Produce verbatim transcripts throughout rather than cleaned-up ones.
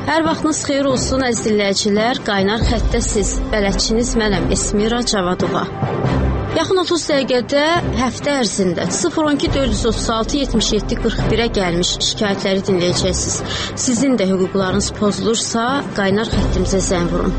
Hər vaxtınız xeyir olsun əziz dinləyicilər. Qaynar xəttdə siz, bələdçiniz mənəm Esmira Cavadova. Yaxın otuz dəqiqədə həftə ərzində sıfır on iki dörd yüz otuz altı yetmiş yeddi qırx birə gəlmiş şikayətləri dinləyəcəksiniz. Sizin də hüquqlarınız pozulursa, qaynar xəttimizə zəng vurun.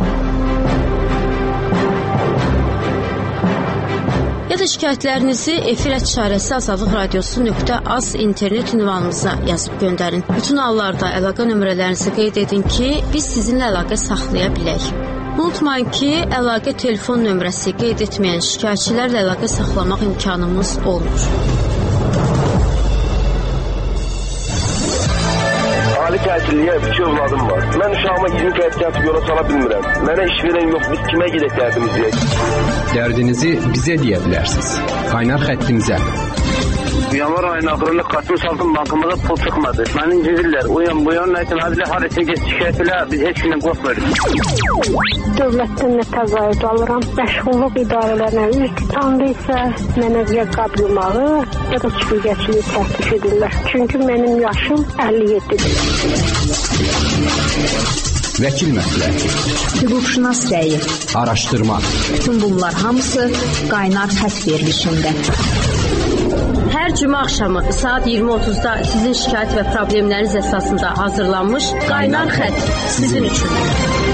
Ya da şikayətlərinizi efir çarəsi azadlıq radiosu nöqtə az internet ünvanımıza yazıb göndərin. Bütün hallarda əlaqə nömrələrinizi qeyd edin ki, biz sizinlə əlaqə saxlaya bilək. Unutmayın ki, əlaqə telefon nömrəsi qeyd etməyən şikayətçilərlə əlaqə saxlamaq imkanımız olmur. Ali təhsilliyə iki övladım var. Mən uşağıma iyirmi kəsb yola sala bilmirəm. Mənə iş verən yox, biz kimə gedək dərdimiz deyək? Dərdinizi bizə deyə bilərsiniz. Qaynar xəttimizə. Yanvar ayının axırında qatmış altın bankımıza pul çıxmadı. Məni incidirlər. Uyan buyan nəsin? Hadilə hadisə geç şikayət elə. Biz heç kimdən qorxmuyoruz. Dövlətdən nə təqaüd alıram. Məşğulluq idarələrinə iltitamda isə mənə ya qablamağı, ya da çiftlikçiliyi təklif edirlər. Çünki mənim yaşım əlli yeddidir. Vəkil məsləhəti, hüquqşünas rəyi, araşdırma. Bütün bunlar hamısı qaynar xətt verilişində. Hər cümə axşamı saat iyirmi otuzda sizin şikayət və problemləriniz əsasında hazırlanmış Qaynar Xətt sizin üçün.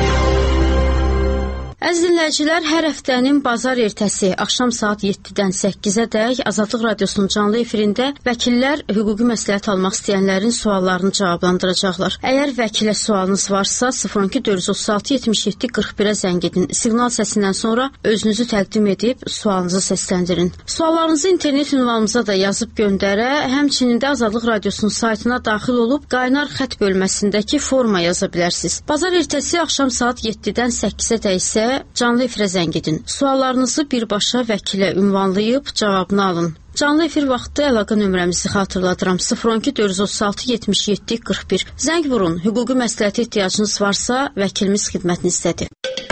Əziz dinləyicilər, hər həftənin bazar ertəsi axşam saat yeddidən səkkizədək Azadlıq Radiosunun canlı efirində vəkillər hüquqi məsləhət almaq istəyənlərin suallarını cavablandıracaqlar. Əgər vəkilə sualınız varsa, sıfır on iki dörd yüz otuz altı yetmiş yeddi qırx birə zəng edin. Siqnal səsindən sonra özünüzü təqdim edib sualınızı səsləndirin. Suallarınızı internet ünvanımıza da yazıb göndərə, həmçinin də Azadlıq Radiosunun saytına daxil olub Qaynar Xətt bölməsindəki forma yaza bilərsiniz. Bazar ertəsi axşam saat yeddidən səkkizədək isə canlı efirə zəng edin. Suallarınızı birbaşa vəkilə ünvanlayıb cavabını alın. Canlı efir vaxtı əlaqə nömrəmizi xatırladıram. sıfır on iki dörd yüz otuz altı yetmiş yeddi qırx bir. Zəng vurun. Hüquqi məsləhətə ehtiyacınız varsa, vəkilimiz xidmətinizdədir.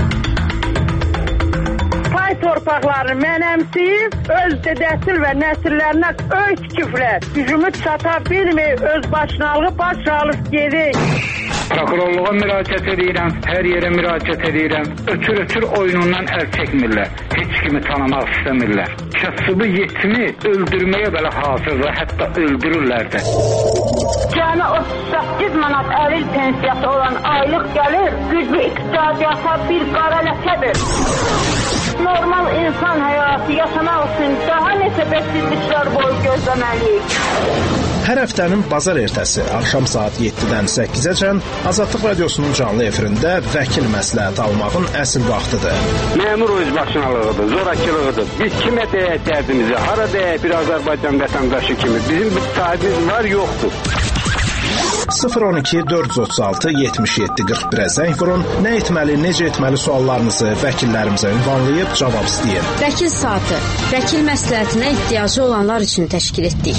Torpaqlarını mənəmsiyib, öz dədəsil və nəsillərinə öz küfrət, gücümü çata bilməyib, öz başınalığı baş alıb gedik. Prokurorluğa müraciət edirəm, hər yerə müraciət edirəm. Ötür-ötür oyunundan əl çəkmirlər, heç kimi tanımaq istəmirlər. Kasıbı yetimi öldürməyə belə hazırdır, hətta öldürürlər də. Cəmi otuz səkkiz manat əlil pensiyası olan aylıq gəlir, güclü iqtisadiyyata bir qara ləkədir. Normal insan həyatı yaşamaq üçün daha neçə bəksizliklər boyu gözləməliyik. Hər həftənin bazar ertəsi axşam saat yeddidən səkkizəcən Azadlıq Radiosunun canlı efirində vəkil məsləhət almağın əsl vaxtıdır. Məmur özbaşınalığıdır, zorakılığıdır. Biz kimə deyək dərdimizi, hara deyək bir Azərbaycan vətəndaşı kimi. Bizim bir sahibimiz var, yoxdur. sıfır on iki dörd yüz otuz altı yetmiş yeddi qırx birə zəng vurun. Nə etməli, necə etməli suallarınızı vəkillərimizə ünvanlayıb cavab istəyin. Vəkil saatı, vəkil məsləhətinə ehtiyacı olanlar üçün təşkil etdik.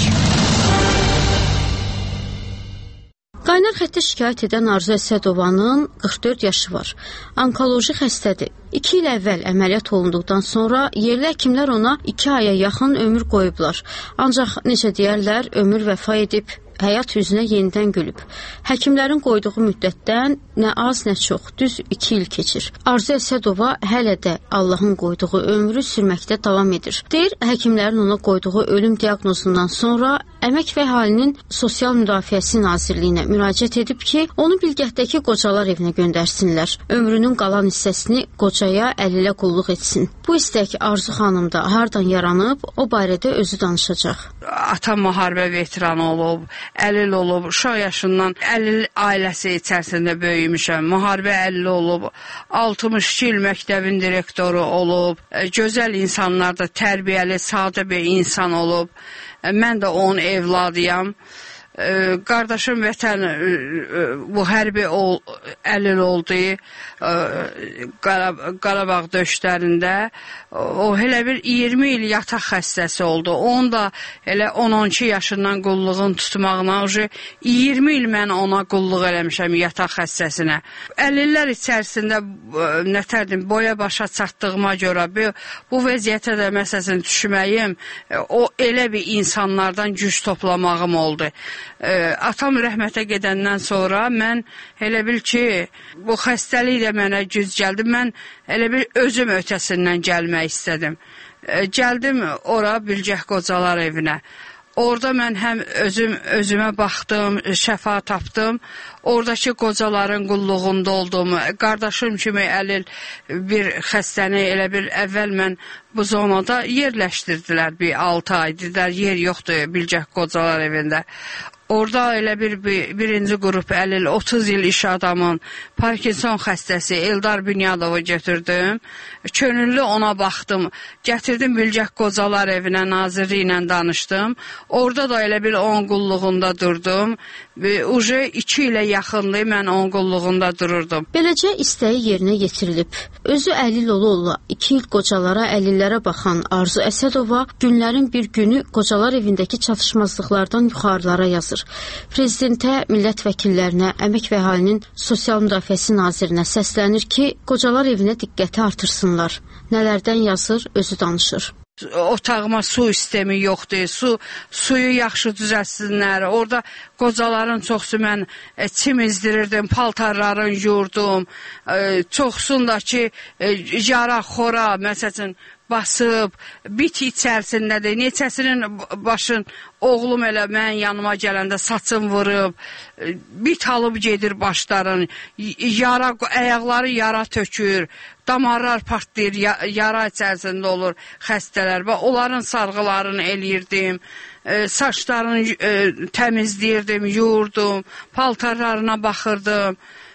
Qaynar xəttə şikayət edən Arzu Əsədovanın qırx dörd yaşı var. Onkoloji xəstədir. İki il əvvəl əməliyyat olunduqdan sonra yerli həkimlər ona iki aya yaxın ömür qoyublar. Ancaq necə deyərlər, ömür vəfa edib, həyat üzünə yenidən gülüb. Həkimlərin qoyduğu müddətdən nə az, nə çox, düz iki il keçir. Arzu Əsədova hələ də Allahın qoyduğu ömrü sürməkdə davam edir. Deyir, həkimlərin ona qoyduğu ölüm diaqnozundan sonra Əmək və Əhalinin Sosial Müdafiəsi Nazirliyinə müraciət edib ki, onu Bilgəhdəki qocalar evinə göndərsinlər. Ömrünün qalan hissəsini qocaya əl ilə qulluq etsin. Bu istək Arzu xanım da hardan yaranıb, o barədə özü danışacaq. Atam müharibə veteranı olub, əlil olub, uşaq yaşından əlil ailəsi içərisində böyümüşəm. Müharibə əlil olub, altmış iki il məktəbin direktoru olub, gözəl insanlarda tərbiyəli, sadə bir insan olub. Mən də onun evladıyam. Qardaşım vətən bu hərbi ol, əlil oldu Qarabağ döyüşlərində. O elə bir iyirmi il yataq xəstəsi oldu. Onun da elə on on iki yaşından qulluğun tutmağına iyirmi il mən ona qulluq eləmişəm yataq xəstəsinə. əlillər içərisində nətərdim boya başa çatdığıma görə bu, bu vəziyyətə də məsələn düşməyim, o elə bir insanlardan güc toplamağım oldu. e, atam rəhmətə gedəndən sonra mən elə bil ki, bu xəstəlik də mənə güc gəldi. Mən elə bil özüm ötəsindən gəlmək istədim. E, gəldim ora Bilgəh Qocalar evinə. Orada mən həm özüm özümə baxdım, şəfa tapdım. Oradakı qocaların qulluğunda oldum. Qardaşım kimi əlil bir xəstəni elə bir əvvəl mən bu zonada yerləşdirdilər. Bir altı ay dedilər, yer yoxdur Bilgəh Qocalar evində. Orada elə bir, bir birinci qrup əlil otuz il iş adamın Parkinson xəstəsi Eldar Bünyadovu götürdüm. Könüllü ona baxdım. Gətirdim Bilgəh Qocalar evinə, naziri ilə danışdım. Orada da elə bir onun qulluğunda durdum. Uje iki ilə yaxındır, mən onun qulluğunda dururdum. Beləcə istəyi yerinə yetirilib. Özü əlil ola-ola iki il qocalara, əlillərə baxan Arzu Əsədova günlərin bir günü qocalar evindəki çatışmazlıqlardan yuxarılara yazır. Prezidentə, millət vəkillərinə, Əmək və Əhalinin Sosial Müdafiəsi Nazirinə səslənir ki, qocalar evinə diqqəti artırsınlar. Nələrdən yazır, özü danışır. Otağıma su sistemi yoxdur, su, suyu yaxşı düzəlsinlər. Orada qocaların çoxsu mən e, çimizdirirdim, paltarların yurdum. E, çoxsundakı e, yara, xora, məsələn, basıb, bit içərisindədir. Neçəsinin başın, oğlum elə mən yanıma gələndə saçım vurub, bit alıb gedir başların, yara, əyaqları yara tökür, damarlar partlayır, yara içərisində olur xəstələr. Onların sarğılarını eləyirdim, e, saçlarını e, təmizləyirdim, yurdum, paltarlarına baxırdım.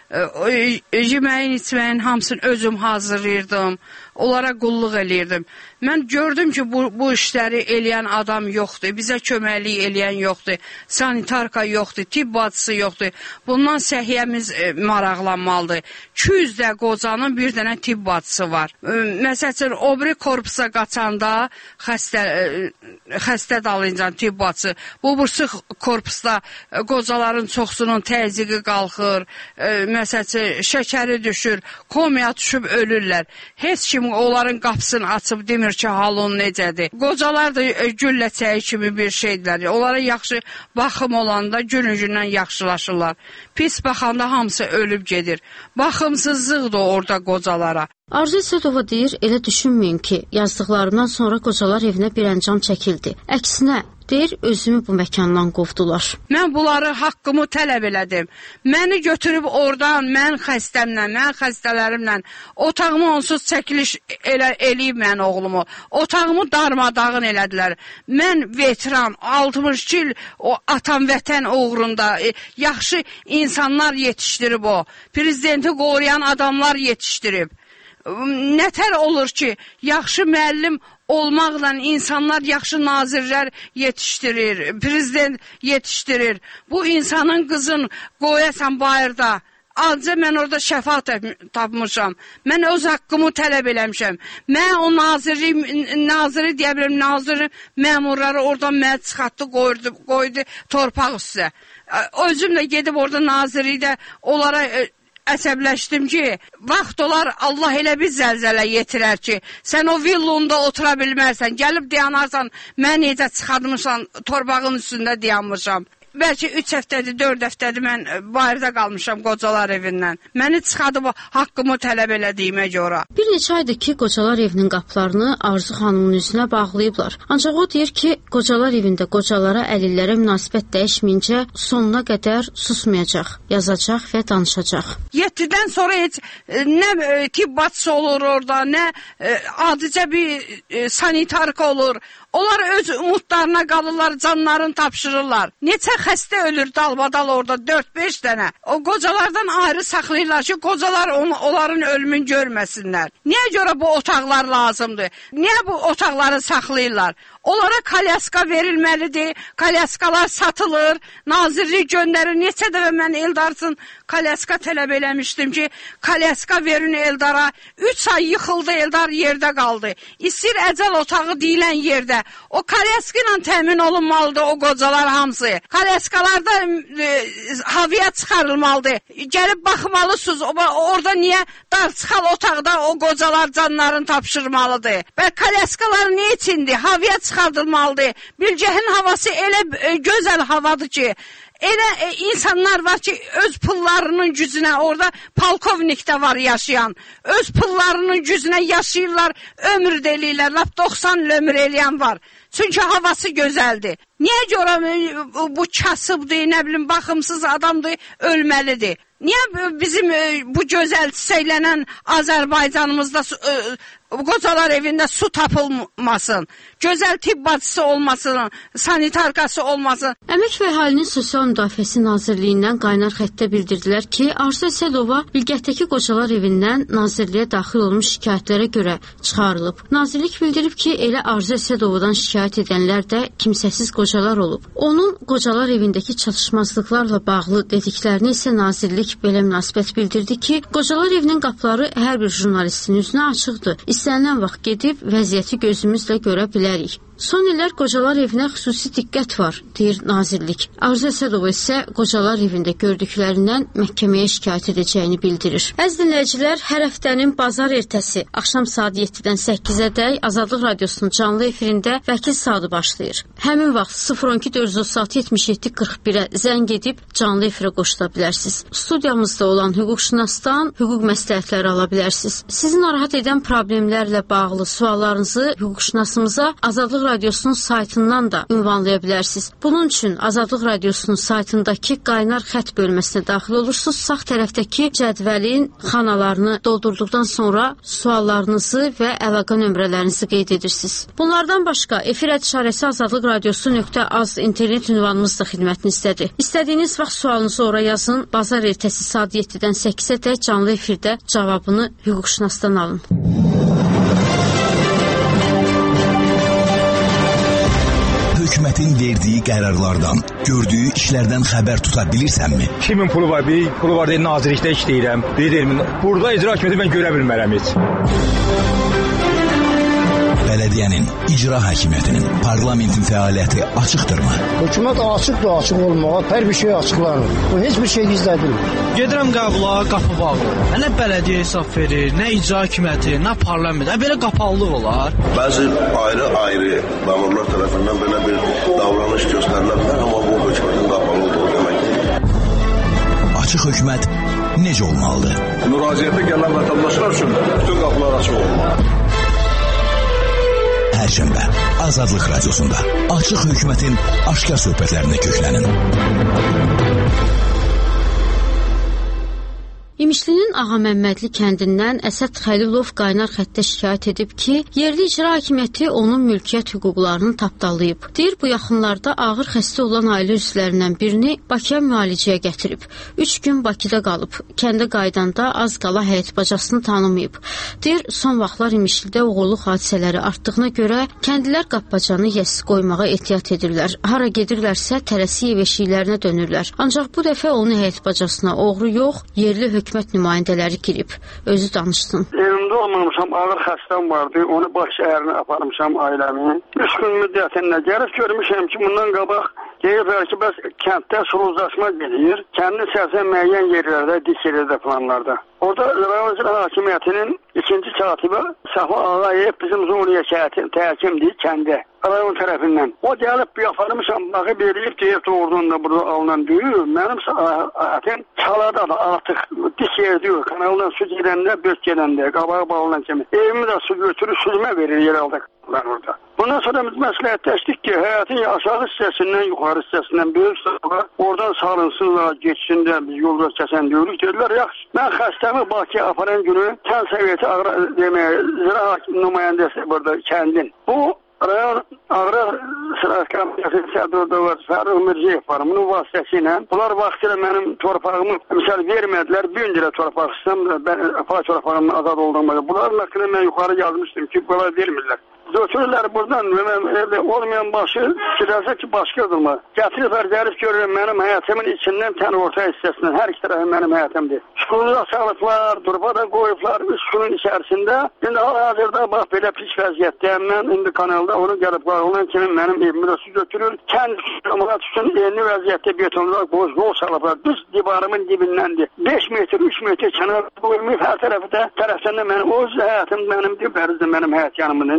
E, yeməyin, içməyin hamısını özüm hazırlayırdım. Onlara qulluq eləyirdim. Mən gördüm ki, bu, bu işləri eləyən adam yoxdur. Bizə köməklik eləyən yoxdur. Sanitarka yoxdur, tibb bacısı yoxdur. Bundan səhiyyəmiz e, maraqlanmalıdır. iki yüzdə qocanın bir dənə tibb bacısı var. E, məsələn, o biri korpusa qaçanda xəstə, e, xəstə dalınca tibb bacısı. Bu bursu korpusda e, qocaların çoxsunun təzyiqi qalxır. E, məsələn, şəkəri düşür, komaya düşüb ölürlər. Heç kim onların qapısını açıb demir ki, halın necədir. Qocalar da güllə çəyi kimi bir şeydirlər. Onlara yaxşı baxım olanda günü-gündən yaxşılaşırlar. Pis baxanda hamısı ölüb gedir. Baxımsızlıq da orada qocalara. Arzu Əsədova deyir, elə düşünməyin ki, yazdıqlarından sonra qocalar evinə bir əncam çəkildi. Əksinə, deyir, özümü bu məkandan qovdular. Mən bunları haqqımı tələb elədim. Məni götürüb oradan, mən xəstəmlə, mən xəstələrimlə, otağımı onsuz çəkiliş elə, eləyib mən oğlumu. Otağımı darmadağın elədilər. Mən veteran, altmış iki il o atam vətən uğrunda e, yaxşı insanlar yetişdirib o. Prezidenti qoruyan adamlar yetişdirib. Nətər olur ki, yaxşı müəllim olmaqla insanlar yaxşı nazirlər yetişdirir, prezident yetişdirir. Bu insanın qızın qoyasan bayırda. Ancaq mən orada şəfa tapmışam. Mən öz haqqımı tələb eləmişəm. Mən o naziri, naziri deyə bilərəm, naziri məmurları oradan mənə çıxartdı, qoydu, qoydu torpaq üstə. Özüm də gedib orada naziri də onlara əsəbləşdim ki, vaxt olar Allah elə bir zəlzələ yetirər ki, sən o villunda otura bilmərsən, gəlib dayanarsan, mən necə çıxartmışam, torpağın üstündə dayanmışam. Bəlkə üç həftədir, dörd həftədir mən bayırda qalmışam qocalar evindən. Məni çıxadıb haqqımı tələb elədiyimə görə. Bir neçə aydır ki, qocalar evinin qapılarını Arzu xanımın üzünə bağlayıblar. Ancaq o deyir ki, qocalar evində qocalara, əlillərə münasibət dəyişməyincə sonuna qədər susmayacaq, yazacaq və danışacaq. yeddidən sonra heç nə tibb bacısı olur orada, nə adicə bir sanitarka olur. Onlar öz umudlarına qalırlar, canlarını tapşırırlar. Neçə xəstə ölür dalbadal orada, dörd beş dənə. O qocalardan ayrı saxlayırlar ki, qocalar on, onların ölümünü görməsinlər. Niyə görə bu otaqlar lazımdır? Niyə bu otaqları saxlayırlar? Onlara kalyaska verilməlidir, kalyaskalar satılır, nazirlik göndərir. Neçə dəfə mən Eldarsın kalyaska tələb eləmişdim ki, kalyaska verin Eldara. Üç ay yıxıldı, Eldar yerdə qaldı. İstir əcəl otağı deyilən yerdə. O kalyaska ilə təmin olunmalıdır o qocalar hamısı. Kalyaskalarda e, havaya çıxarılmalıdır. Gəlib baxmalısınız, orada niyə dar çıxal otaqda o qocalar canlarını tapşırmalıdır. Və kalyaskalar nə içindir? Havaya çıxarılmalıdır. çıxardılmalıdır. Bilgəhin havası elə e, gözəl havadır ki, elə e, insanlar var ki, öz pullarının gücünə, orada polkovnikdə var yaşayan, öz pullarının gücünə yaşayırlar, ömür delirlər, lap doxsan il ömür eləyən var. Çünki havası gözəldir. Niyə görə bu kasıbdır, nə bilim, baxımsız adamdır, ölməlidir? Niyə bizim bu gözəl çiçəklənən Azərbaycanımızda qocalar evində su tapılmasın, gözəl tibb bacısı olmasın, sanitarkası olmasın? Əmək və Əhalinin Sosial Müdafiəsi Nazirliyindən qaynar xəttdə bildirdilər ki, Arzu Əsədova Bilgətdəki qocalar evindən Nazirliyə daxil olmuş şikayətlərə görə çıxarılıb. Nazirlik bildirib ki, elə Arzu Əsədovadan şikayət edənlər də kimsəsiz qocalar olub. Onun qocalar evindəki çatışmazlıqlarla bağlı dediklərini isə Nazirlik belə münasibət bildirdi ki, qocalar evinin qapıları hər bir jurnalistin üzünə açıqdır. İstənilən vaxt gedib vəziyyəti gözümüzlə görə bilərik. Son illər qocalar evinə xüsusi diqqət var, deyir Nazirlik. Arzu Əsədova isə qocalar evində gördüklərindən məhkəməyə şikayət edəcəyini bildirir. Əziz dinləyicilər, hər həftənin bazar ertəsi axşam saat yeddidən səkkizədək Azadlıq Radiosunun canlı efirində Vəkil Saatı başlayır. Həmin vaxt sıfır on iki dörd yüz otuz altı yetmiş yeddi qırx birə zəng edib canlı efirə qoşula bilərsiniz. Studiyamızda olan hüquqşünasdan hüquq məsləhətləri ala bilərsiniz. Sizi narahat edən problemlərlə bağlı suallarınızı hüquqşünasımıza Azadlıq Radiosunun saytından da ünvanlaya bilərsiniz. Bunun üçün Azadlıq Radiosunun saytındakı qaynar xətt bölməsinə daxil olursunuz. Sağ tərəfdəki cədvəlin xanalarını doldurduqdan sonra suallarınızı və əlaqə nömrələrinizi qeyd edirsiniz. Bunlardan başqa efir ədişarəsi azadlıq radiosu nöqtə az internet ünvanımız da xidmətinizdədir. İstədiyiniz vaxt sualınızı ora yazın. Bazar ertəsi saat yeddidən səkkizədək canlı efirdə cavabını hüquqşünasdan alın. Hökumətin verdiyi qərarlardan, gördüyü işlərdən xəbər tuta bilirsənmi? Kimin pulu var? Bir pulu var deyil, nazirlikdə işləyirəm. Deyil, burada icra hakimiyyəti mən görə bilmərəm heç. Bələdiyyənin, icra hakimiyyətinin, parlamentin fəaliyyəti açıqdırmı? Hökumət açıqdır, açıq olmağa, hər bir şey açıqlanır. Bu heç bir şey gizlədilmir. Gedirəm qəbula, qapı bağlı. Nə bələdiyyə hesab verir, nə icra hakimiyyəti, nə parlament. Belə qapalılıq olar. Bəzi ayrı-ayrı məmurlar tərəfindən belə bir davranış göstərilə bilər, amma bu hökumətin qapalı olduğu deməkdir. Açıq hökumət necə olmalıdır? Müraciətə gələn vətəndaşlar üçün bütün qapılar açıq olmalıdır. Hər şənbə Azadlıq Radiosunda açıq hökumətin aşkar söhbətlərinə köklənin. İmişlinin Ağaməmmədli kəndindən Əsəd Xəlilov qaynar xəttə şikayət edib ki, yerli icra hakimiyyəti onun mülkiyyət hüquqlarını tapdalayıb. Deyir, bu yaxınlarda ağır xəstə olan ailə üzvlərindən birini Bakıya müalicəyə gətirib. Üç gün Bakıda qalıb. Kəndə qaydanda az qala həyat bacasını tanımayıb. Deyir, son vaxtlar İmişlidə oğurluq hadisələri artdığına görə kəndlilər qapbacanı yəsiz qoymağa ehtiyat edirlər. Hara gedirlərsə tələsik ev eşiklərinə dönürlər. Ancaq bu dəfə onun həyat bacasına oğru yox, yerli hökumət nümayəndələri girib. Özü danışsın. Evimdə olmamışam, ağır xəstəm vardı. Onu Bakı şəhərinə aparmışam ailəmi. Üç gün müddətində gəlib görmüşəm ki, bundan qabaq deyirlər ki, bəs kənddə suluzlaşma gedir. Kəndin səhsən müəyyən yerlərdə, dik yerlərdə planlarda. Orada rayon icra hakimiyyətinin ikinci katibi Səfa Ağayev bizim Zuriyə təhkimdir kəndə. Rayon tərəfindən. O gəlib bir aparmışam, baxıb eləyib, deyib doğrudan da burada alınan düyü. Mənim səhətin çalada da artıq dik yer diyor. Kanaldan su gedəndə, böz gedəndə, qabağa bağlanan kimi. Evimi də su götürür, süzmə verir yer aldık orada. Bundan sonra biz məsləhətləşdik ki, həyatın aşağı hissəsindən, yuxarı hissəsindən böyük sahaba oradan salınsınlar, geçsinlər, biz yolda kəsən deyirik. Dedilər, yaxşı, mən xəstəmi Bakıya aparan günü kənd səviyyəti deməyə, icra nümayəndəsi burada kəndin. Bu rayon Ağrı Sıra Komitəsinin sədri var, Fərruh Mirciyev var. Bunun vasitəsilə bunlar vaxtilə mənim torpağımı misal vermədilər. Bir gün ilə torpaq istəyəm, ben pay torpağımın azad olduğumu. Bunların haqqında mən yuxarı yazmışdım ki, bunlar vermirlər. Götürürlər buradan, evdə olmayan başı silahsə ki, başqadır mı? Gətiriblər, gəlib görürəm, mənim həyatımın içindən tən orta hissəsindən, hər iki tərəfi mənim həyatımdır. Şükürdə salıblar, durba da qoyublar, üç günün içərisində. İndi hal-hazırda bax, belə pis vəziyyətdəyəm mən, indi kanalda onu gəlib qağılan kimi mənim evimi də su götürür. Kənd cəmaat üçün eyni vəziyyətdə betonlar, boz yol salıblar, düz divarımın dibindəndir. beş metr, üç metr kənar qoyulmayıb, hər tərəfi də tərəfdən də mənim, o həyatım mənimdir, bərizdə mənim həyat yanımın, indi məni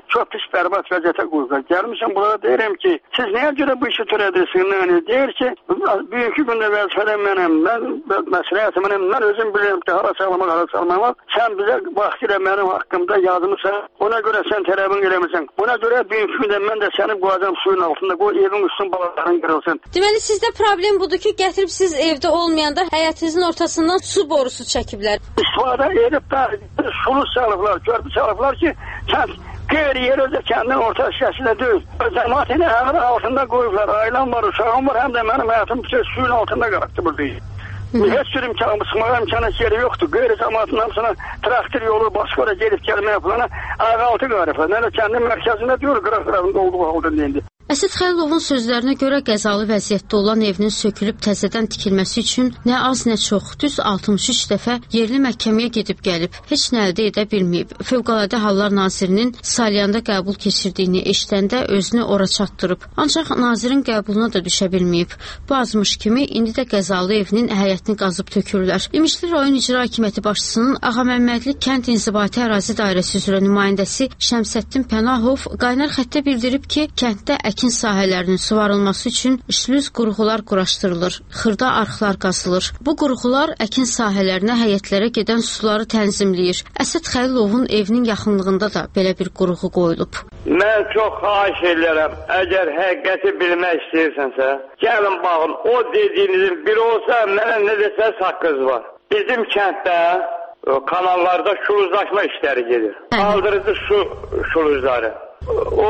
çox pis bərbad vəziyyətə qoyublar. Gəlmişəm bunlara deyirəm ki, siz nəyə görə bu işi törədirsiniz? Yəni, deyir ki, bugünkü gündə vəzifədə mənəm, mən məsləhətim mənəm, mən özüm bilirəm ki, hara salmaq, hara salmaq. Sən bizə vaxtilə mənim haqqımda yazmısan, ona görə sən tərəbin eləmirsən. Buna görə bugünkü gündə mən də səni qoyacam suyun altında, qoy evin üstün balaların qırılsın. Deməli, sizdə problem budur ki, gətirib siz evdə olmayanda həyətinizin ortasından su borusu çəkiblər. İstifadə edib də sulu salıblar, körpü salıblar ki, kənd qeyri-yer özə kəndin orta hissəsində deyil. Cəmaat ilə həmin altında qoyublar, ailəm var, uşağım var, həm də mənim həyatım suyun altında qalaqdı buradayım. Heç bir imkanı, sıxmağa imkanı yeri yoxdur. Qeyri-cəmaatın hamısına traktor yolu, başqara gedib gəlməyə falana ayağı altı qariflər. Nələ kəndin mərkəzində deyil, qıraq-qırağında olduğu halda indi. Əsəd Xəlilovun sözlərinə görə qəzalı vəziyyətdə olan evinin sökülüb təzədən tikilməsi üçün nə az nə çox, düz altmış üç dəfə yerli məhkəməyə gedib gəlib, heç nə əldə edə bilməyib. Fövqəladə Hallar Nazirinin Salyanda qəbul keçirdiyini eşidəndə özünü ora çatdırıb. Ancaq nazirin qəbuluna da düşə bilməyib. Bu azmış kimi indi də qəzalı evinin həyətini qazıb tökürlər. İmişli rayon İcra Hakimiyyəti başçısının Ağaməmmədli kənd inzibati ərazi dairəsi üzrə nümayəndəsi Şəmsəddin Pənahov qaynar xəttə bildirib ki, kənddə əkin sahələrinin suvarılması üçün işlüz qurğular quraşdırılır, xırda arxlar qazılır. Bu qurğular əkin sahələrinə, həyətlərə gedən suları tənzimləyir. Əsəd Xəlilovun evinin yaxınlığında da belə bir qurğu qoyulub. Mən çox xahiş edirəm, əgər həqiqəti bilmək istəyirsənsə, gəlin baxın, o dediyinizin biri olsa, mənə nə desəz haqqınız var. Bizim kənddə kanallarda şuluzlaşma işləri gedir. Kaldırıcı su şuluzları. O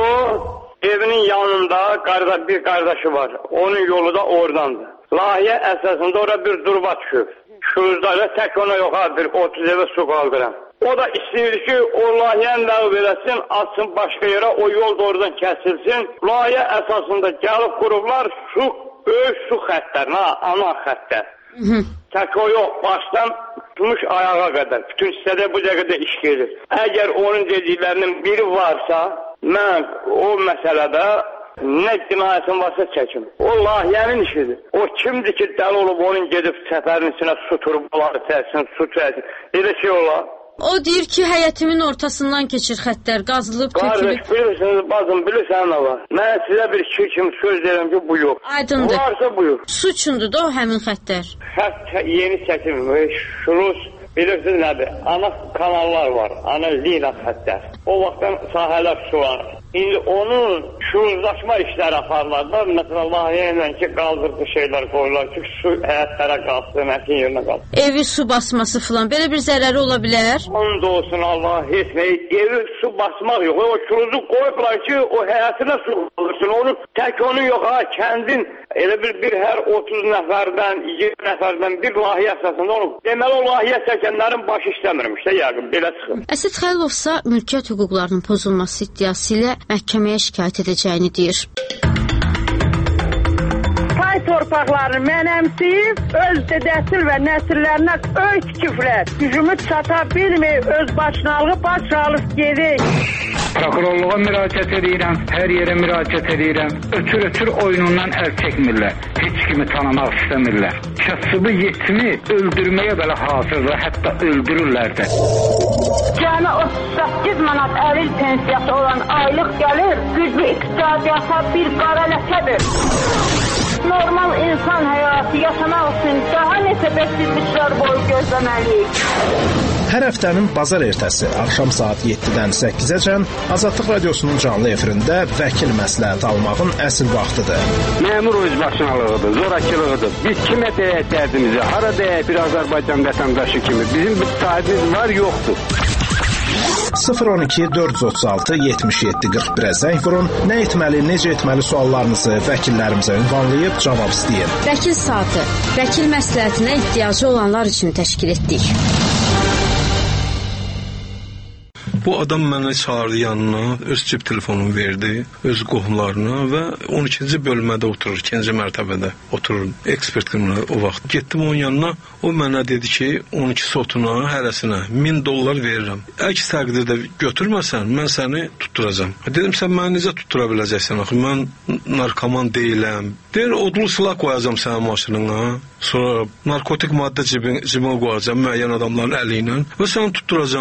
evinin yanında bir qardaşı var. Onun yolu da oradandır. Layihə əsasında orada bir durba düşüb. Şuluzlarla tək ona yox, bir otuz evə su qaldıran. O da istəyir ki, o layihəni ləğv eləsin, açsın başqa yerə, o yol da oradan kəsilsin. Layihə əsasında gəlib qurublar su, böyük su xəttlərinə, ana xəttlər. Tək o yox, başdan tutmuş ayağa qədər. Bütün hissədə bu dəqiqədə iş gedir. Əgər onun dediklərinin biri varsa, mən o məsələdə nə cinayətin varsa çəkim. O layihənin işidir. O kimdir ki, dəli olub onun gedib səfərin içinə su turbaları çəksin, su çəksin. Elə şey olar. O deyir ki, həyətimin ortasından keçir xəttlər, qazılıb, tökülüb. Qardaş, bilirsiniz, bazım, bilirsən nə var? Mən sizə bir şey kimi söz deyirəm ki, bu yox. Aydındır. Varsa buyur. Su üçündür da o həmin xəttlər. Xətt yeni çəkilmir, şuruz. Bilirsiniz nədir? Ana kanallar var, ana lina xəttlər. O vaxtdan sahələr sulanır. İndi onun şuruzlaşma işləri aparlarlar. Məsələn, layihə ilə ki, qaldırdı şeylər qoyurlar ki, su həyətlərə qalsın, əkin yerinə qalsın. Evi su basması filan, belə bir zərəri ola bilər? And olsun Allah, heç nə, evi su basmaq yox. O şuruzu qoyublar ki, o həyətinə su qaldırsın. Onu tək onu yox, ha, kəndin elə bir, bir hər otuz nəfərdən, iyirmi nəfərdən bir layihə əsasında olub. Deməli, o layihə çəkənlərin başı işləmirmiş də, yəqin, belə çıxır. Əsəd Xəlilovsa mülkiyyət hüquqlarının pozulması iddiası ilə məhkəməyə şikayət edəcəyini deyir. Pay torpaqlarını mənəmsiyib, öz dədəsil və nəsillərinə öy tikiblər. Gücümü çata bilməyib, öz başınalığı baş alıb gedir. Prokurorluğa müraciət edirəm, hər yerə müraciət edirəm. Ötür-ötür oyunundan əl çəkmirlər. Heç kimi tanımaq istəmirlər. Kasıbı yetimi öldürməyə belə hazırdır, hətta öldürürlər də. Cəmi otuz səkkiz manat əlil pensiyası olan aylıq gəlir, güclü iqtisadiyyata bir qara ləkədir. Normal insan həyatı yaşamaq üçün daha neçə bəksizliklər boyu gözləməliyik. Hər həftənin bazar ertəsi axşam saat yeddidən səkkizəcən Azadlıq Radiosunun canlı efirində vəkil məsləhət almağın əsl vaxtıdır. Məmur özbaşınalığıdır, zorakılığıdır. Biz kimə deyək dərdimizi, hara deyək bir Azərbaycan vətəndaşı kimi. Bizim bir sahibimiz var, yoxdur. sıfır on iki dörd yüz otuz altı yetmiş yeddi qırx birə zəng vurun. Nə etməli, necə etməli suallarınızı vəkillərimizə ünvanlayıb cavab istəyin. Vəkil saatı, vəkil məsləhətinə ehtiyacı olanlar üçün təşkil etdik. Bu adam mənə çağırdı yanına, öz cib telefonunu verdi, öz qohumlarına və on ikinci bölmədə oturur, ikinci mərtəbədə oturur, ekspert kriminal o vaxt. Getdim onun yanına, o mənə dedi ki, on iki sotuna, hərəsinə min dollar verirəm. Əks təqdirdə götürməsən, mən səni tutturacam. Dedim, sən məni necə tuttura biləcəksən? Axı, mən narkoman deyiləm. Deyir, odlu silah qoyacam sənin maşınına, sonra narkotik maddə cibinə qoyacam müəyyən adamların əli ilə və səni tutturacam.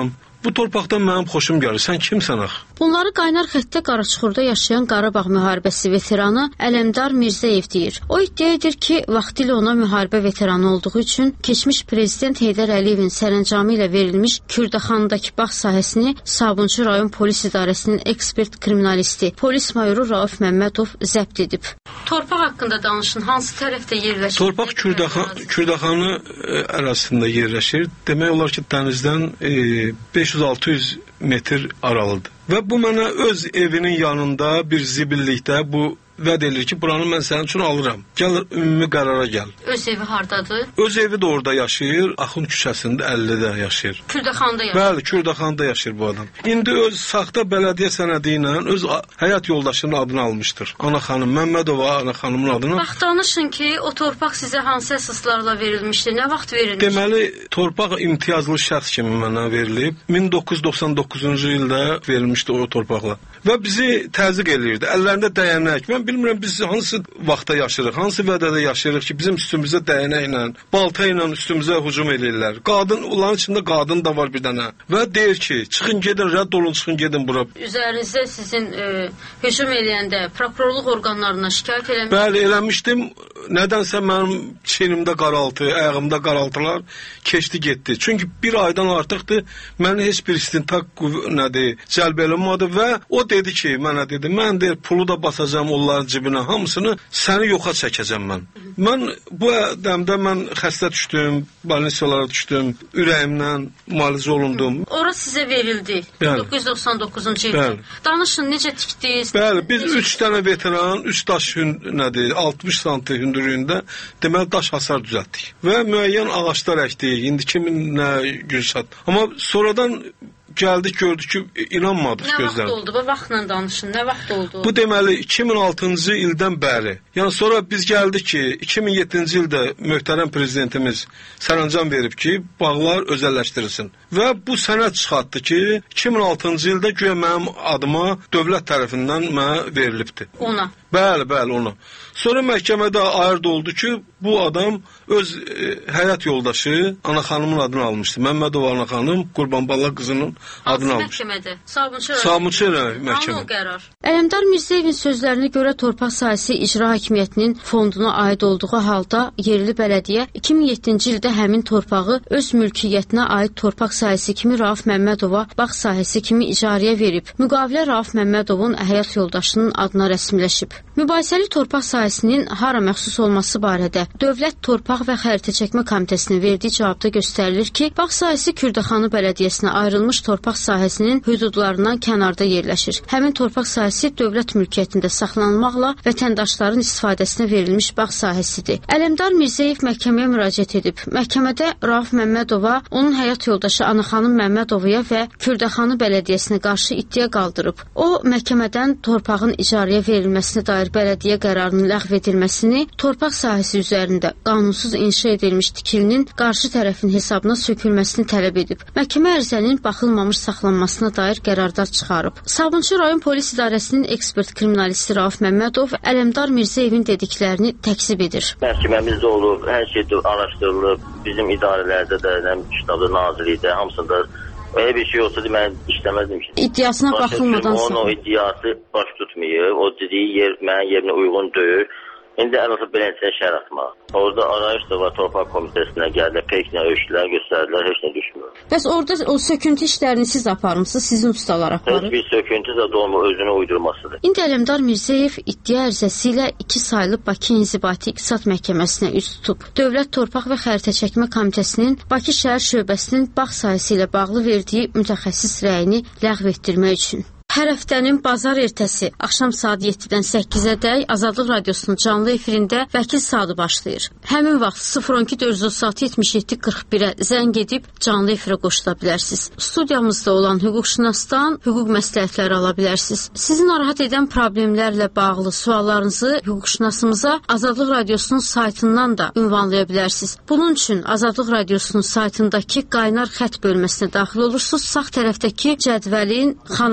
Bu torpaqdan mənim xoşum gəlir. Sən kimsən ax? Bunları qaynar xəttdə Qaraçuxurda yaşayan Qarabağ müharibəsi veteranı Ələmdar Mirzəyev deyir. O iddia edir ki, vaxtilə ona müharibə veteranı olduğu üçün keçmiş prezident Heydər Əliyevin sərəncamı ilə verilmiş Kürdəxandakı bağ sahəsini Sabunçu rayon polis idarəsinin ekspert kriminalisti, polis mayoru Rauf Məmmədov zəbt edib. Torpaq haqqında danışın, hansı tərəfdə yerləşir? Torpaq Kürdəxan, Kürdəxanı ərazisində yerləşir. Demək olar ki, dənizdən e, beş yüz altı yüz metr aralıdır. Və bu mənə öz evinin yanında bir zibillikdə bu vəd edir ki, buranı mən sənin üçün alıram. Gəl, ümumi qərara gəl. Öz evi hardadır? Öz evi də orada yaşayır. Axund küçəsində əllidə yaşayır. Kürdəxanda yaşayır? Bəli, Kürdəxanda yaşayır bu adam. İndi öz saxta bələdiyyə sənədi ilə öz həyat yoldaşının adını almışdır. Ana xanım Məmmədova, ana xanımın adını. Bax, danışın ki, o torpaq sizə hansı əsaslarla verilmişdir? Nə vaxt verilmişdir? Deməli, torpaq imtiyazlı şəxs kimi mənə verilib. min doqquz yüz doxsan doqquzuncu ildə verilmişdi o torpaqla. Və bizi təzyiq eləyirdi. Əllərində dəyənək. Mən bilmirəm biz hansı vaxtda yaşayırıq, hansı vədədə yaşayırıq ki, bizim üstümüzə dəyənəklə, balta ilə üstümüzə hücum eləyirlər. Qadın, onların içində qadın da var bir dənə. Və deyir ki, çıxın gedin, rədd olun, çıxın gedin bura. Üzərinizdə sizin e, hücum eləyəndə prokurorluq orqanlarına şikayət eləmişdiniz? Bəli, eləmişdim. Nədənsə mənim çiynimdə qaraltı, ayağımda qaraltılar keçdi, getdi. Çünki bir aydan artıqdır, məni heç bir istintaq nədir, cəlb eləmədi və o dedi ki, mənə dedi, mən deyir, pulu da basacağım onların cibinə, hamısını səni yoxa çəkəcəm mən. Mən bu dəmdə mən xəstə düşdüm, balnisiyalara düşdüm, ürəyimdən müalicə olundum. Ora sizə verildi, min doqquz yüz doxsan doqquzuncu ildə. Danışın, necə tikdiniz? Bəli, biz üç dənə veteran, üç daş nədir, altmış santim hündürlüyündə deməli daş hasar düzəltdik. Və müəyyən ağaclar əkdik, indiki nə Gülşad. Amma sonradan gəldik, gördük ki, inanmadıq gözlərim. Nə vaxt oldu? Bu vaxtla danışın. Nə vaxt oldu? Bu deməli iki min altıncı ildən bəri. Yəni sonra biz gəldik ki, iki min yeddinci ildə möhtərəm prezidentimiz sərəncam verib ki, bağlar özəlləşdirilsin. Və bu sənəd çıxartdı ki, iki min altıncı ildə güya mənim adıma dövlət tərəfindən mənə verilibdir. Ona? Bəli, bəli, ona. Sonra məhkəmədə ayırd oldu ki, bu adam öz e, həyat yoldaşı ana xanımın adını almışdı. Məmmədova ana xanım Qurbanballa qızının adını almışdı. Məhkəmədə? Sabunçu Sabunçu məhkəmə. Hanı o qərar? Ələmdar Mirzəyevin sözlərinə görə torpaq sahəsi icra hakimiyyətinin fonduna aid olduğu halda yerli bələdiyyə iki min yeddinci ildə həmin torpağı öz mülkiyyətinə aid torpaq sahəsi kimi Rauf Məmmədova bağ sahəsi kimi icarəyə verib. Müqavilə Rauf Məmmədovun həyat yoldaşının adına rəsmiləşib. Mübahisəli torpaq sahəsinin hara məxsus olması barədə Dövlət Torpaq və Xəritə Çəkmə Komitəsinin verdiyi cavabda göstərilir ki, bağ sahəsi Kürdəxanı bələdiyyəsinə ayrılmış torpaq sahəsinin hüdudlarından kənarda yerləşir. Həmin torpaq sahəsi dövlət mülkiyyətində saxlanılmaqla vətəndaşların istifadəsinə verilmiş bağ sahəsidir. Ələmdar Mirzəyev məhkəməyə müraciət edib. Məhkəmədə Rauf Məmmədova, onun həyat yoldaşı Ana xanım Məmmədovaya və Kürdəxanı bələdiyyəsinə qarşı iddia qaldırıb. O, məhkəmədən torpağın icarəyə verilməsinə dair bələdiyyə qərarının ləğv edilməsini, torpaq sahəsi üzərində qanunsuz inşa edilmiş tikilinin qarşı tərəfin hesabına sökülməsini tələb edib. Məhkəmə ərizənin baxılmamış saxlanmasına dair qərarlar çıxarıb. Sabunçu rayon polis idarəsinin ekspert kriminalisti Rauf Məmmədov Ələmdar Mirzəyevin dediklərini təkzib edir. Məhkəməmizdə olub, hər şey araşdırılıb, bizim idarələrdə də, ştabda, nazirlikdə, hamısında öyle bir şey olsaydı mən işləməzdim ki. İddiasına baxılmadan sonra. Onun o iddiası baş tutmuyor, o dediği yer mənə yerinə uyğun deyil. İndi əlbəttə beləncə şər atmaq. Orada arayış da var, torpaq komitəsinə gəldilər, peykinə ölçülər göstərdilər, heç nə düşmür. Bəs orada o söküntü işlərini siz aparmısınız, sizin ustalar aparır? Heç bir söküntü də doğma özünü uydurmasıdır. İndi Ələmdar Mirzəyev iddia ərizəsi ilə iki saylı Bakı İnzibati İqtisad Məhkəməsinə üz tutub. Dövlət Torpaq və Xəritə Çəkmə Komitəsinin Bakı şəhər şöbəsinin bağ sahəsi ilə bağlı verdiyi mütəxəssis rəyini ləğv etdirmək üçün. Hər həftənin bazar ertəsi axşam saat yeddidən səkkizədək Azadlıq Radiosunun canlı efirində Vəkil Sadı başlayır. Həmin vaxt sıfır on iki dörd yüz otuz altı yetmiş yeddi qırx birə zəng edib canlı efirə qoşula bilərsiniz. Studiyamızda olan hüquqşünasdan hüquq məsləhətləri ala bilərsiniz. Sizi narahat edən problemlərlə bağlı suallarınızı hüquqşünasımıza Azadlıq Radiosunun saytından da ünvanlaya bilərsiniz. Bunun üçün Azadlıq Radiosunun saytındakı qaynar xətt bölməsinə daxil olursunuz. Sağ tərəfdəki cədvəlin xanalarını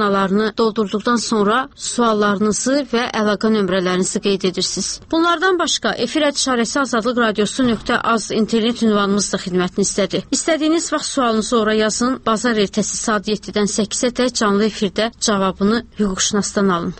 kəsiyini doldurduqdan sonra suallarınızı və əlaqə nömrələrinizi qeyd edirsiniz. Bunlardan başqa efir ədişarəsi azadlıq radiosu nöqtə az internet ünvanımız da xidmətinizdədir. İstədiyiniz vaxt sualınızı ora yazın. Bazar ertəsi saat yeddidən səkkizə dək canlı efirdə cavabını hüquqşünasdan alın.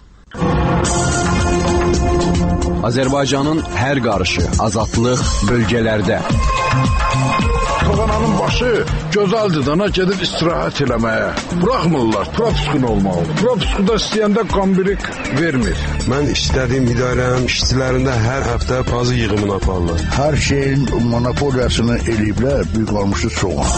Azərbaycanın hər qarışı azadlıq bölgələrdə. Toğananın başı gözəldir dana gedib istirahət eləməyə. Buraxmırlar, propiskun olmalı. Propiskuda istəyəndə qambirik vermir. Mən istədiyim idarənin işçilərində hər həftə pazı yığımını aparırlar. Hər şeyin monopoliyasını eləyiblər, büyük olmuşu çoğun.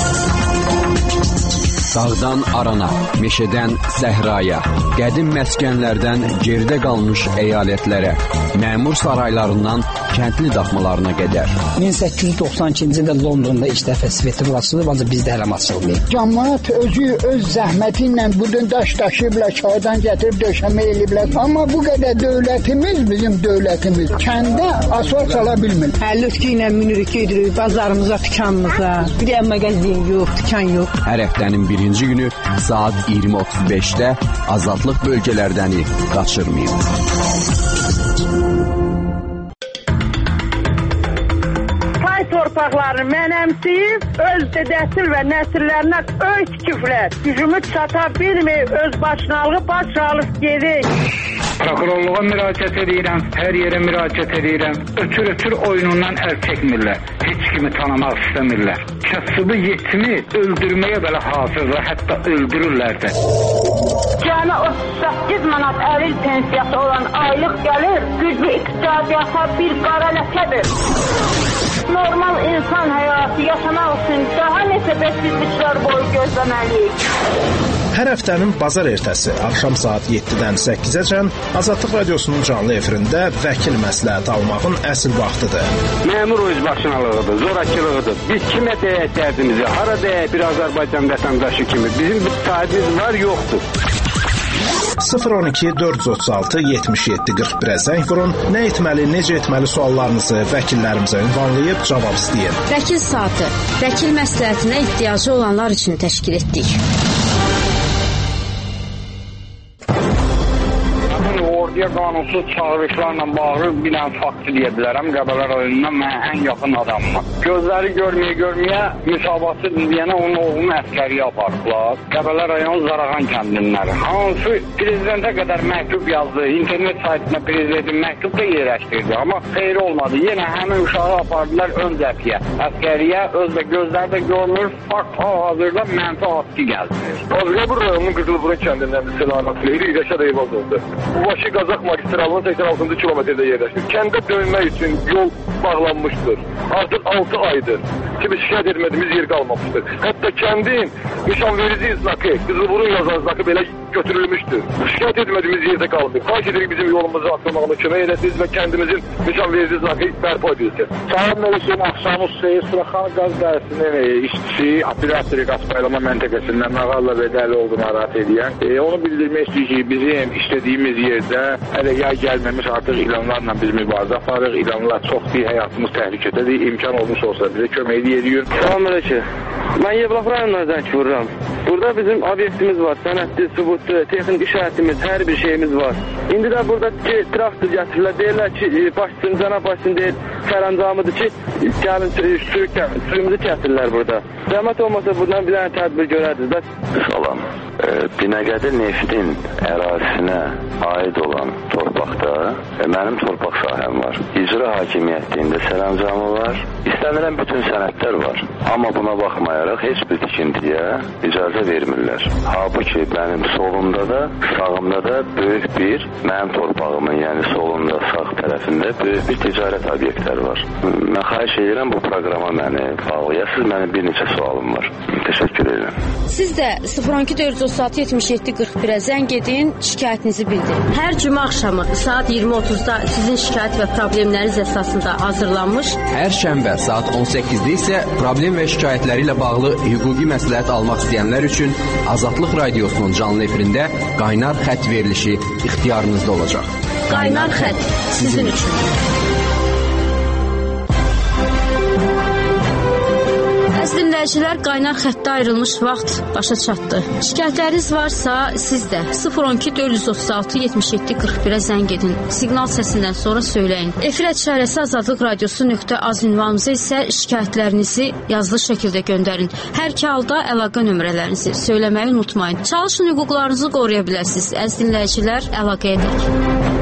Dağdan arana, meşədən səhraya, qədim məskənlərdən geridə qalmış əyalətlərə, məmur saraylarından kəndli daxmalarına qədər. min səkkiz yüz doxsan ikinci ildə Londonda ilk dəfə sveti açılıb, ancaq bizdə hələ açılmayıb. Cəmaət özü öz zəhməti ilə budun daş daşıyıblar, çaydan gətirib döşəmə eləyiblər. Amma bu qədər dövlətimiz, bizim dövlətimiz kəndə asfalt sala bilmir. Əlüskü ilə minirik, gedirik bazarımıza, dükanımıza. Bir də mağazin yox, dükan yox. Hər həftənin birinci günü saat iyirmi otuz beşdə azadlıq bölgələrdəni qaçırmayın. Torpaqlarını mənəmsiyib, öz dədəsil və nəsillərinə öy tikiblər. Gücümü çata bilməyib, öz başınalığı baş alıb gedik. Prokurorluğa müraciət edirəm, hər yerə müraciət edirəm. Ötür-ötür oyunundan əl çəkmirlər. Heç kimi tanımaq istəmirlər. Kasıbı yetimi öldürməyə belə hazırlar, hətta öldürürlər də. Cəmi otuz səkkiz manat əlil pensiyası olan aylıq gəlir, güclü iqtisadiyyata bir qara ləkədir. Normal insan həyatı yaşamaq üçün daha neçə bəsizliklər boyu gözləməliyik. Hər həftənin bazar ertəsi axşam saat yeddidən səkkizəcən Azadlıq Radiosunun canlı efirində vəkil məsləhəti almağın əsl vaxtıdır. Məmur özbaşınalığıdır, zorakılığıdır. Biz kimə deyək dərdimizi, hara deyək bir Azərbaycan vətəndaşı kimi. Bizim bir sahibimiz var, yoxdur. sıfır on iki dörd yüz otuz altı yetmiş yeddi qırx birə zəng vurun. Nə etməli, necə etməli suallarınızı vəkillərimizə ünvanlayıb cavab istəyin. Vəkil saatı vəkil məsləhətinə ehtiyacı olanlar üçün təşkil etdik. Orduya qanunsuz çağırışlarla bağlı bir dənə faktı deyə bilərəm. Qəbələ rayonundan mən ən yaxın adamım. Gözləri görməyə görməyə müsabiqəsi deyənə onun oğlunu əskəriyə apardılar. Qəbələ rayon Zarağan kəndinləri. Hansı prezidentə qədər məktub yazdı. İnternet saytına prezidentin məktub da yerləşdirdi. Amma xeyri olmadı. Yenə həmin uşağı apardılar ön cəbhəyə. Əskəriyə özdə gözlər də görmür. Fakt hal-hazırda mənfi haqqı gəldirir. Azqabur rayonunun Qızılburun kəndindən Selamat Leyli Rəşad Eyvaz oldu. Bu başı Qazaq magistralının səksən altıncı kilometrdə yerləşir. Kəndə dönmək üçün yol bağlanmışdır. Artıq altı aydır ki, biz şikayət etmədiyimiz yer qalmamışdır. Hətta kəndin nişanverici znakı, Qızılburun yazan znakı belə götürülmüşdür. Şikayət etmədiyimiz yerdə qalmır. Xahiş edirik bizim yolumuzu açılmağına kömək edəsiniz və kəndimizin nişanverici znakı bərpa edilsin. Sayın Mələkənin axşamı Seyir Suraxan qaz dərisinin işçisi, operatori qaz paylama məntəqəsindən Nağalla və Dəli oldu narahat edən. E, onu bildirmək istəyir ki, bizim işlədiyimiz yerdə hələ yay gəlməmiş artıq ilanlarla biz mübarizə aparırıq. İlanlar çoxdur, həyatımız təhlükədədir. İmkan olmuş olsa bizə kömək edirik. Salam Mələkə. Mən Yevlax rayonundan zəng vururam. Burada bizim obyektimiz var, sənədli, sübutlu, texnik işarətimiz, hər bir şeyimiz var. İndi də burada ki, traktor gətirirlər, deyirlər ki, başçısın, cənab başçısın deyir, sərəncamıdır ki, gəlin suyumuzu kəsirlər burada. Zəhmət olmasa buradan bir dənə tədbir görərdiniz. Bəs... Salam. E, Binəqədi neftin ərazisinə aid olan torpaqda e, mənim torpaq sahəm var. İcra hakimiyyətliğində sərəncamı var. İstənilən bütün sənədlər var. Amma buna baxmayaraq heç bir tikintiyə icazə vermirlər. Halbuki mənim solumda da, sağımda da böyük bir, mənim torpağımın, yəni solumda, sağ tərəfində böyük bir ticarət obyektləri var. Mən xahiş edirəm bu proqrama məni bağlayasınız. Mənim bir neçə sualım var. Təşəkkür edirəm. Siz də sıfır on iki dörd yüz otuz altı yetmiş yeddi qırx birə zəng edin, şikayətinizi bildirin. Hər cümə axşamı saat iyirmi otuzda sizin şikayət və problemləriniz əsasında hazırlanmış. Hər şənbə saat on səkkizdə isə problem və şikayətləri ilə bağlı hüquqi məsləhət almaq istəyənlər üçün Azadlıq Radiosunun canlı efirində qaynar xətt verilişi ixtiyarınızda olacaq. Qaynar xətt sizin üçün. Əslində dinləyicilər, qaynar xəttə ayrılmış vaxt başa çatdı. Şikayətləriniz varsa, siz də sıfır on iki dörd yüz otuz altı yetmiş yeddi qırx birə zəng edin. Siqnal səsindən sonra söyləyin. Efir əşarəsi azadlıq radiosu nöqtə az ünvanımıza isə şikayətlərinizi yazılı şəkildə göndərin. Hər iki halda əlaqə nömrələrinizi söyləməyi unutmayın. Çalışın, hüquqlarınızı qoruya bilərsiniz. Əziz dinləyicilər, əlaqə edək.